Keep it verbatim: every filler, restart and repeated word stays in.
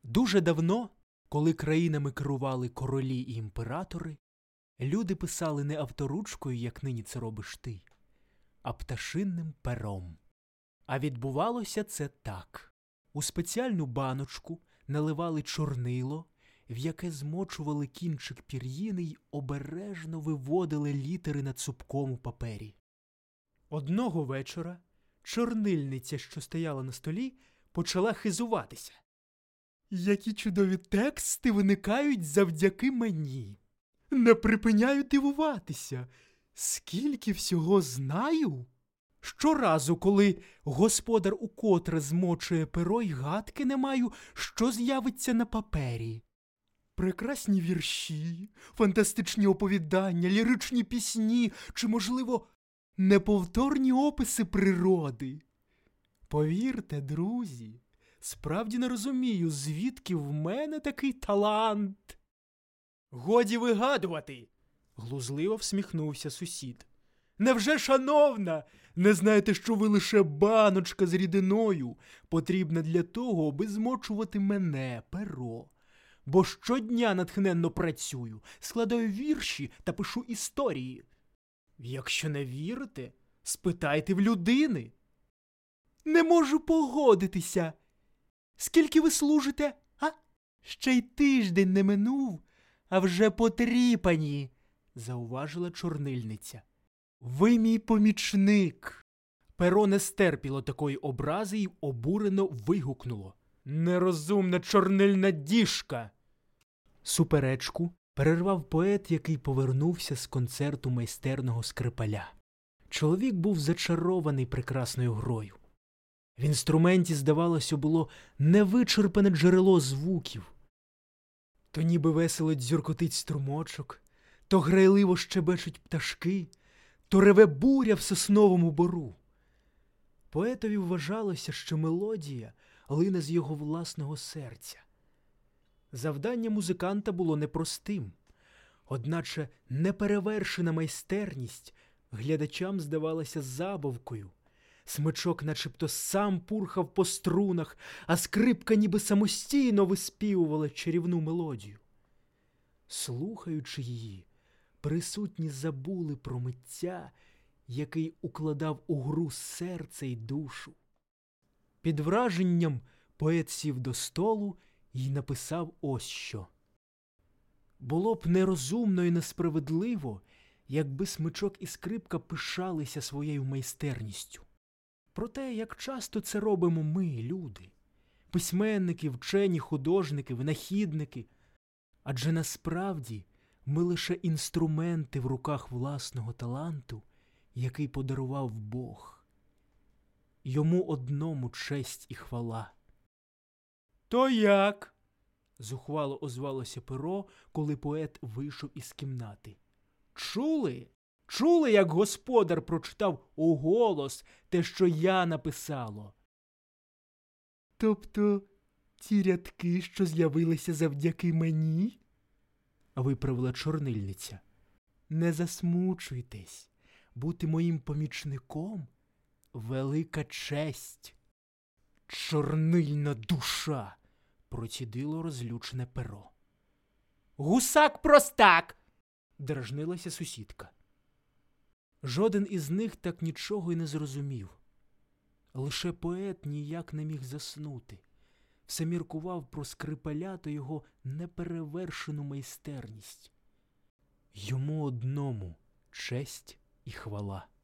Дуже давно, коли країнами керували королі і імператори, люди писали не авторучкою, як нині це робиш ти, а пташинним пером. А відбувалося це так. У спеціальну баночку наливали чорнило, в яке змочували кінчик пір'їни й обережно виводили літери на цупкому папері. Одного вечора чорнильниця, що стояла на столі, почала хизуватися. «Які чудові тексти виникають завдяки мені! Не припиняю дивуватися! Скільки всього знаю!» Щоразу, коли господар укотре змочує перо, й гадки не маю, що з'явиться на папері. Прекрасні вірші, фантастичні оповідання, ліричні пісні чи, можливо, неповторні описи природи. Повірте, друзі, справді не розумію, звідки в мене такий талант. «Годі вигадувати!» – глузливо всміхнувся сусід. «Невже, шановна, не знаєте, що ви лише баночка з рідиною, потрібна для того, аби змочувати мене, перо? Бо щодня натхненно працюю, складаю вірші та пишу історії. Якщо не вірите, спитайте в людини». «Не можу погодитися. Скільки ви служите, а? Ще й тиждень не минув, а вже потріпані», – зауважила чорнильниця. «Ви мій помічник». Перо не стерпіло такої образи й обурено вигукнуло. «Нерозумна чорнильна діжка!» Суперечку перервав поет, який повернувся з концерту майстерного Скрипаля. Чоловік був зачарований прекрасною грою. В інструменті, здавалося, було невичерпане джерело звуків. То ніби весело дзюркотить струмочок, то грайливо щебечуть пташки, то реве буря в сосновому бору. Поетові вважалося, що мелодія лине з його власного серця. Завдання музиканта було непростим, одначе неперевершена майстерність глядачам здавалася забавкою. Смичок начебто сам пурхав по струнах, а скрипка ніби самостійно виспівувала чарівну мелодію. Слухаючи її, присутні забули про митця, який укладав у гру серце й душу. Під враженням поет сів до столу й написав ось що. Було б нерозумно і несправедливо, якби смичок і скрипка пишалися своєю майстерністю. Проте, як часто це робимо ми, люди, письменники, вчені, художники, винахідники, адже насправді ми лише інструменти в руках власного таланту, який подарував Бог. Йому одному честь і хвала. «То як?» – зухвало озвалося перо, коли поет вийшов із кімнати. «Чули? Чули, як господар прочитав уголос те, що я написало?» «Тобто ті рядки, що з'явилися завдяки мені?» – виправила чорнильниця. «Не засмучуйтесь, бути моїм помічником – велика честь». «Чорнильна душа!» – процідило розлючене перо. «Гусак-простак!» – дражнилася сусідка. Жоден із них так нічого й не зрозумів. Лише поет ніяк не міг заснути. Все міркував про Скрипаля та його неперевершену майстерність. Йому одному честь і хвала.